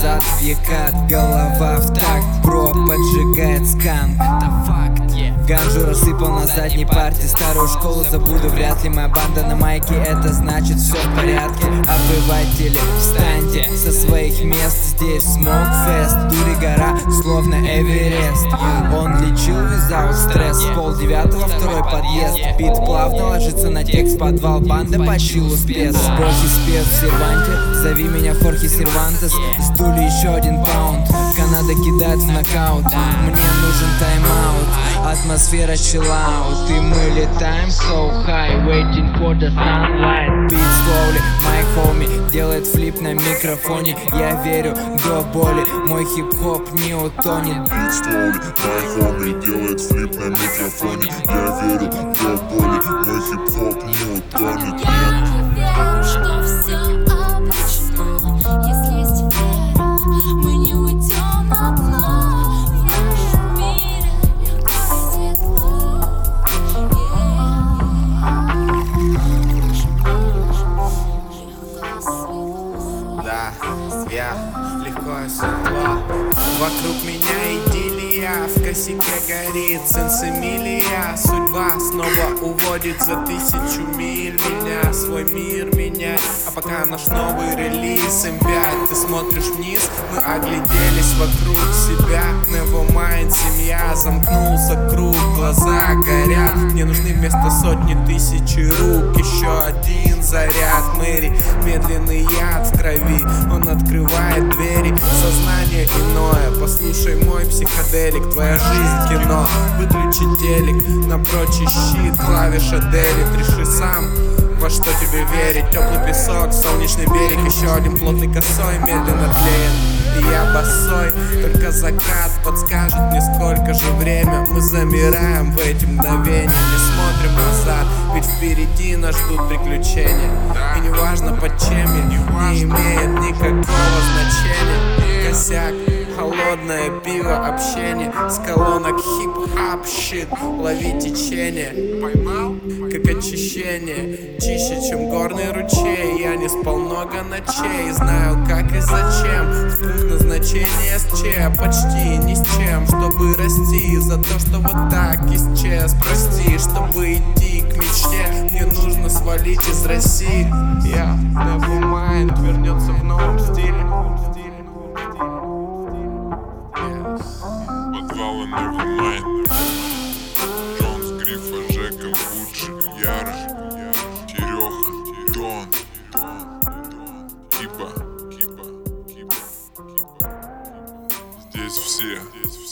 назад в века, голова в такт, бро поджигает сканк. Ганжу рассыпал на задней парте, старую школу забуду вряд ли. Моя банда на майке, это значит все в порядке. Обыватели, встаньте со своих мест, здесь смокфест, дури гора, словно Эверест. Он лечил визаут стресс, с 8:30 второй подъезд. Бит плавно ложится на текст, подвал, банда по чилу спец. Божий спец в серванте, зови меня Хорхе Сервантес. Сдули еще 1 паунд, Канада кидает в нокаут. Мне нужен тайм-аут, атмосфера chill-out, и мы летаем so high, waiting for the sunlight. Beat slowly, my homie делает флип на микрофоне. Я верю до боли, мой хип-хоп не утонет. Beat slowly, my homie делает флип на микрофоне. Я верю до боли, мой хип-хоп не утонет. Я верю, что все обречено. Если есть вера, мы не уйдем на дно. В нашем мире легко и светло. Да, я легко и светло. Вокруг меня идиллия, в косяке горит сенсимилия. Судьба снова уводит за 1000 миль меня, свой мир менять. А пока наш новый релиз М5, ты смотришь вниз, мы огляделись вокруг себя. Nevermind, семья, замкнулся круг, глаза горят. Мне нужны вместо сотни тысячи рук еще один заряд. Мэри, медленный яд в крови, он открывает двери. Сознание иное, послушай мой психоделик. Твоя жизнь кино, выключи телек, напрочь щит, клавиша делит. Реши сам, во что тебе верить. Теплый песок, солнечный берег, еще один плотный косой медленно тлеет. И я босой, только закат подскажет мне, сколько же время. Мы замираем в эти мгновения, не смотрим назад, ведь впереди нас ждут приключения. И неважно под чем я, не имеет никакого значения. Косяк, холодное пиво, общение с колонок хип-хап щит. Лови течение, поймал, как очищение. Чище, чем горный ручей. Я не спал много ночей, знаю как и зачем. В пункт назначения с Че, почти ни с чем. Чтобы расти, за то, что вот так исчез. Прости, чтобы идти к мечте, мне нужно свалить из России. Я Nevermind вернется в новом стиле. Подвалы Nevermind. Джонс, Грифа, Жека, Фуджи, Ярыш, Тереха, Дон, Киба. Здесь все.